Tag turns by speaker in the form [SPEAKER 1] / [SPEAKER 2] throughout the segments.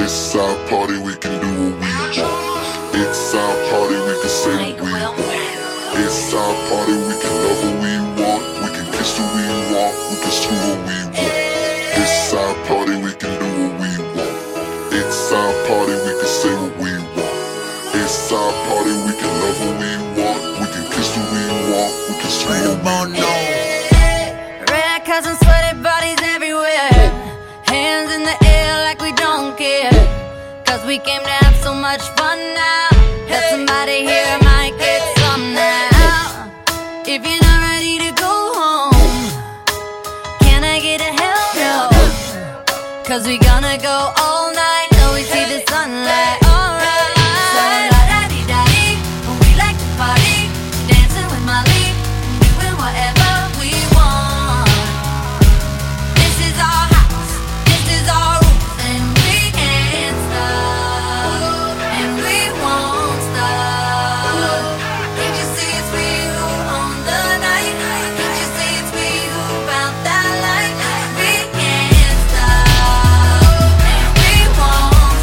[SPEAKER 1] It's our party, we can do what we want. It's our party, we can say what we want. It's our party, we can love what we want. We can kiss who we want, we can screw what we want. It's our party, we can do what we want. It's our party, we can say what we want. It's our party, we can love what we want. We can kiss who we want, we can screw what we want.
[SPEAKER 2] Red cousins, sweaty bodies everywhere. Hands in the air like we don't care. Cause we came to have so much fun now. Have somebody here might get some now. If you're not ready to go home, can I get a hell no? Cause we gonna go all night till we see the sunlight. Alright. So la-da-dee-da-dee, we like to party, dancing with Molly, doing whatever we want. This is our house, this is our rules, and we can't stop, and we won't stop. Can't you see it's we who own the night? Can't you see it's we who found that light? We can't stop, and we won't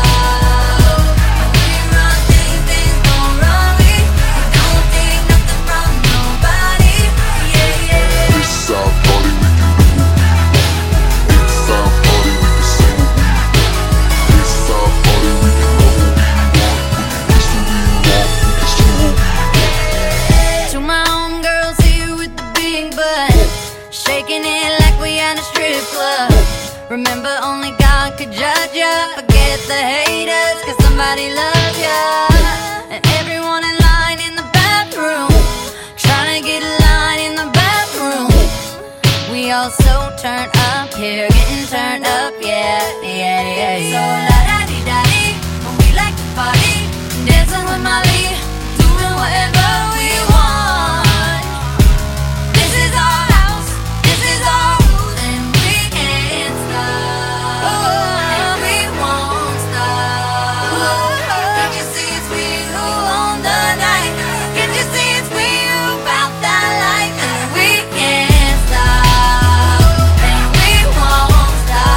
[SPEAKER 2] stop. We run things, things gon' run me. We don't take nothing from nobody. Yeah, yeah.
[SPEAKER 1] It's our party, we can do what we want. It's our party, we can say what we want. It's our party, we can love what we want. We can kiss who we want, we can screw what we want.
[SPEAKER 2] To my homegirls here with the big butt, shaking it like we at a strip club. Remember, only God could judge ya. Forget the haters, cause somebody loves ya. And everyone in line in the bathroom, trying to get a line in the bathroom. We all so turned up here, getting turned up, yeah, yeah, yeah, yeah. So la-da-dee-da-dee, we like to party, dancing with Molly, doing whatever we want. This is our house, this is our rules, and we can't stop, and we won't stop. Can't you see it's we who own the night? Can't you see it's we who found that light? And we can't stop, and we won't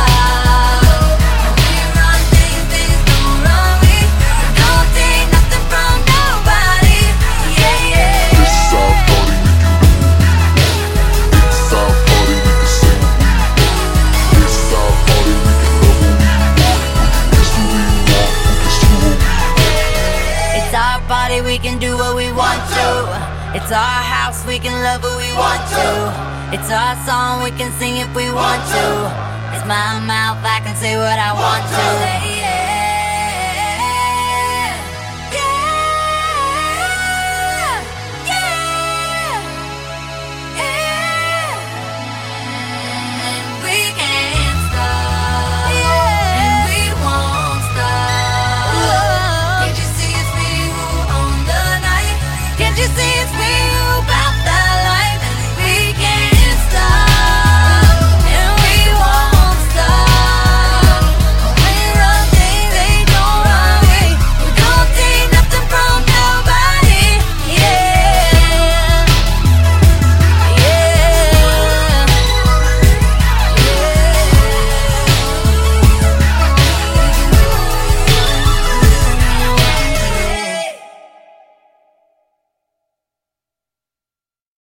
[SPEAKER 2] stop. We run things, things don't run me. We don't take nothing from nobody. Yeah, yeah.
[SPEAKER 1] It's our party, we can do what we want. It's our party, we can say what we want. It's our party, we can love what we want. We can kiss who we want, we can screw what we want.
[SPEAKER 2] It's our party, we can do what we want to. It's our house, we can love who we want to. It's our song, we can sing if we want to. It's my mouth, I can say what I want to.